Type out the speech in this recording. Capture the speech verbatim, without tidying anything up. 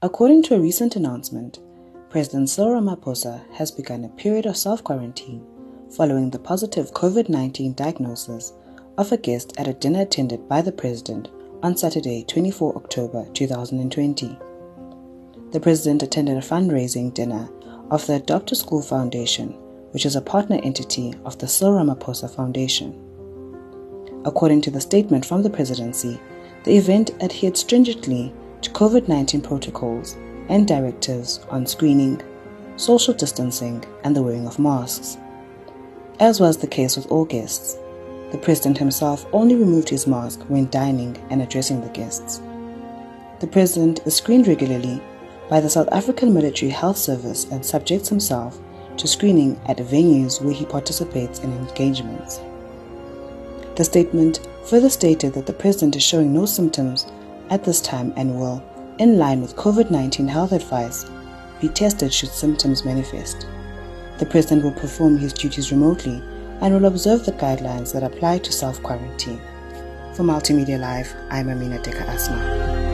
According to a recent announcement, President Cyril Ramaphosa has begun a period of self-quarantine following the positive COVID nineteen diagnosis of a guest at a dinner attended by the President on Saturday, the twenty-fourth of October two thousand twenty. The President attended a fundraising dinner of the Adopt a School Foundation, which is a partner entity of the Cyril Ramaphosa Foundation. According to the statement from the Presidency, the event adhered stringently to COVID nineteen protocols and directives on screening, social distancing, and the wearing of masks. As was the case with all guests, the President himself only removed his mask when dining and addressing the guests. The President is screened regularly by the South African Military Health Service and subjects himself to screening at venues where he participates in engagements. The statement further stated that the President is showing no symptoms at this time and will, in line with COVID nineteen health advice, be tested should symptoms manifest. The President will perform his duties remotely and will observe the guidelines that apply to self-quarantine. For Multimedia Live, I'm Amina Deka Asma.